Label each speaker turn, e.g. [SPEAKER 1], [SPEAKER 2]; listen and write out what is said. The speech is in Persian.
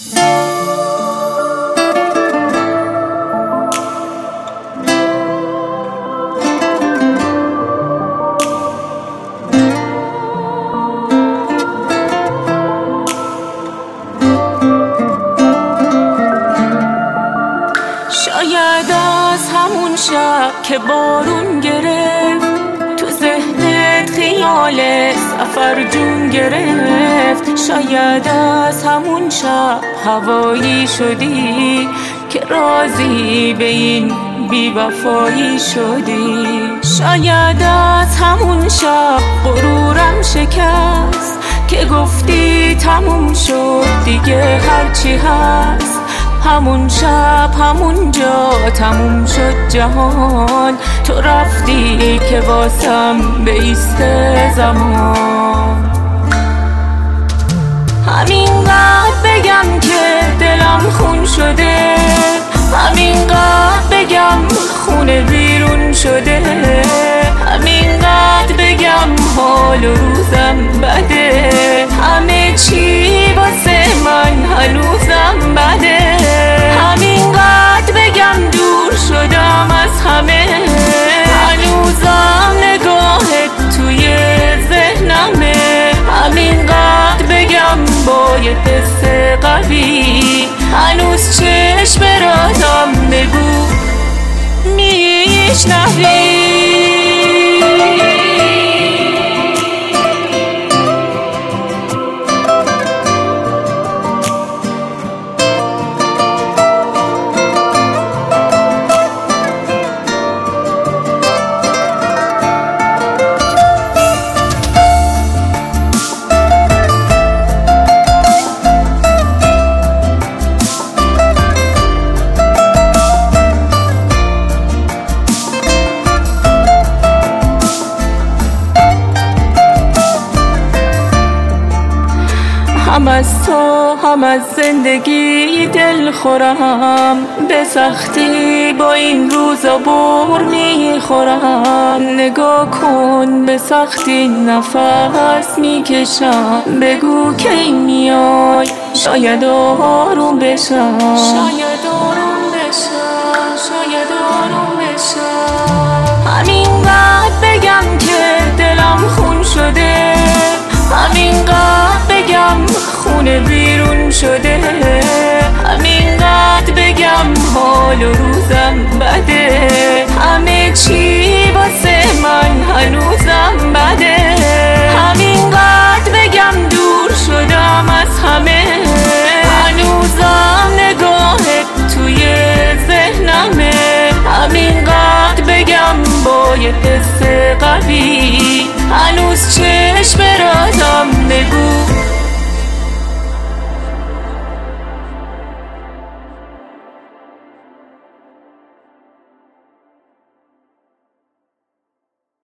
[SPEAKER 1] شاید از همون شب که بارون گرفت تو ذهنت خیال سفر جون گرفت. شاید از همون شب هوایی شدی که راضی به این بی‌وفایی شدی. شاید از همون شب غرورم شکست که گفتی تموم شد دیگه هرچی هست. همون شب همون جا تموم شد جهان، تو رفتی که واسم بیسته زمان. همینقدر بگم که دلم خون شده، همینقدر بگم خونه بیرون شده، همینقدر بگم حال و روزم بده، همه چی واسه من هنوزم بده. همینقدر بگم دور شدم از همه، هنوزم نگاهت توی ذهنمه. همینقدر بگم با یه حس قوی، هنوز چشم رازم بگو میشنوی. هم از تو هم از زندگی دل خورم، به سختی با این روزا بر میخورم. نگاه کن به سختی نفس میکشم، بگو کی میای شاید آروم بشم، شاید آروم بشم، شاید آروم بشم. همینقدر بگم که دلم خون شده، همینقدر بگم خونه بیرون شده، همینقدر بگم حال و روزم بده، همه چی واسه من هنوزم بده. همینقدر بگم دور شدم از همه، هنوزم نگاهت توی ذهنمه. همینقدر بگم با یه حس قوی، هنوز چشم رازم بگو